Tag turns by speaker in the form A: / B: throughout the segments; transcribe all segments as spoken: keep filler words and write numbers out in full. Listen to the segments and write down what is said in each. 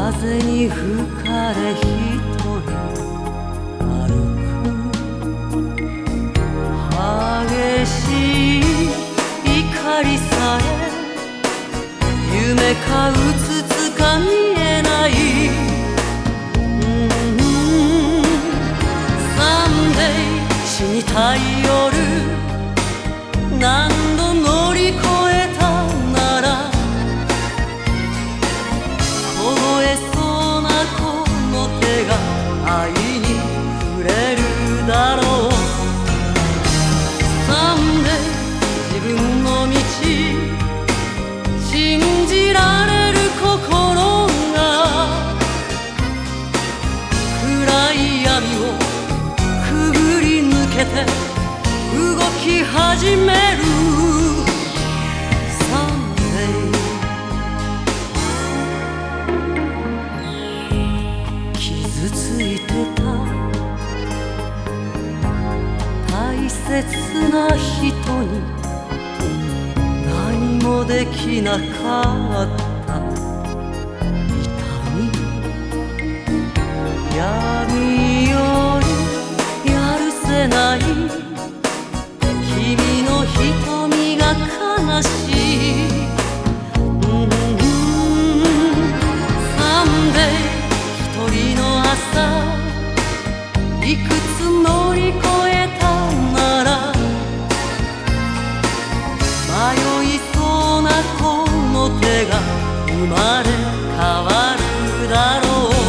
A: 風に吹かれ一人歩く激しい怒りさえ夢かうつつか見えないサンデー死にたい夜何度乗り越えたなら凍えそうなこの手が愛に触れるだろうサンデー自分の道信じられる心が暗い闇をくぐり抜けて動き始めるサンデー傷ついてた大切な人に何もできなかった痛み闇よりやるせない君の瞳が悲しい、うん、サンデー一人の朝いくつ乗り越えたなら迷いそうなこの手が生まれ変わるだろう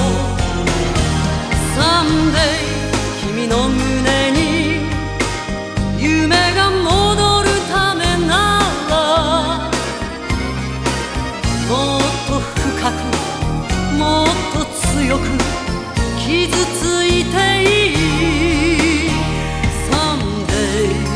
A: サンデー君の胸に夢が戻るためならもっと深くもっと強く傷ついていいサンデー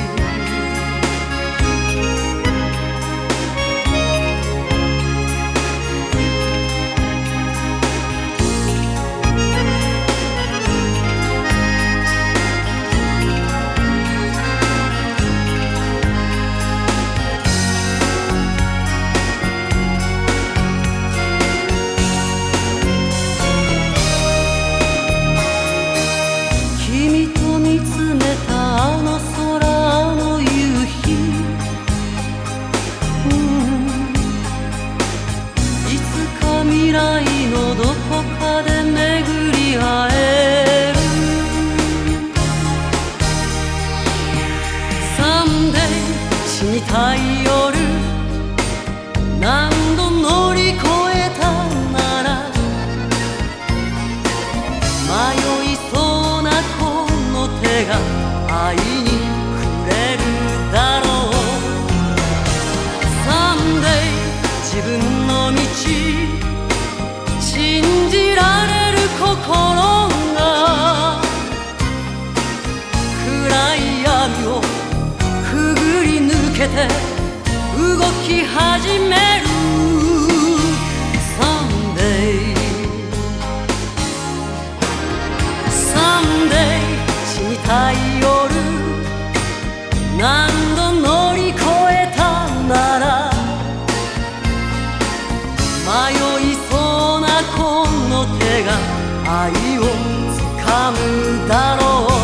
A: 未来のどこかで巡り会えるサンデー死にたい夜何度乗り越えたなら迷いそうなこの手が愛に触れるだろうサンデー自分の道信じられる心が暗い闇をくぐり抜けて動き始めるサンデーサンデー死にたい夜何度乗り越えたなら迷いそうなこの手が愛をつかむだろう